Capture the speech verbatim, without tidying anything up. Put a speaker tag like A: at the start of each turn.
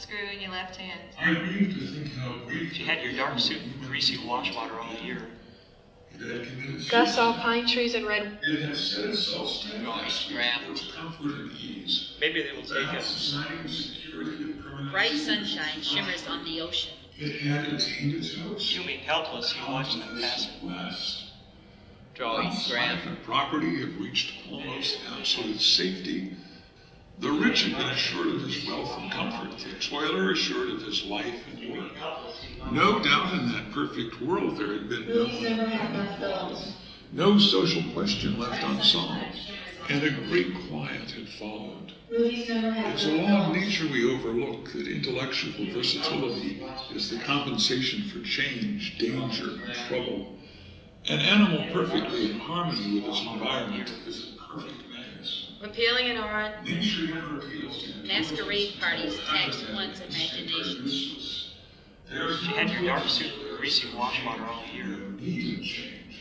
A: screw in your left hand.
B: I grieve to think how brief
C: She had your dark suit and greasy wash water all year.
B: it had committed
A: Gus saw
B: suicide.
A: pine trees and red.
B: It had set itself
D: Draw each
B: steadfastly
D: graph.
B: towards comfort and ease.
C: Maybe they will take
B: Without
C: us.
B: society, security, and permanent
D: Bright
B: citizenship.
D: sunshine shimmers on the ocean.
B: It had attained its most.
C: Fuming helpless, you watch them pass it.
B: West.
D: Draw each graph.
B: Life and property have reached almost absolute safety. The rich have been assured of his wealth and comfort, the toiler assured of his life and work. No doubt in that perfect world there had been no inequality, no social question left unsolved, and a great quiet had followed. It's a law of nature we overlook that intellectual versatility is the compensation for change, danger, and trouble. An animal perfectly in harmony with its environment is a perfect menace.
D: Repealing an aura,
B: Nature never appeals to
D: masquerade
B: intelligence.
D: parties tax
B: Rather,
D: one's
B: it's simply
D: imagination.
B: useless. There's
C: She
B: no
C: had your dark
B: purpose
C: suit and greasy wash water all year.
B: in immediate change.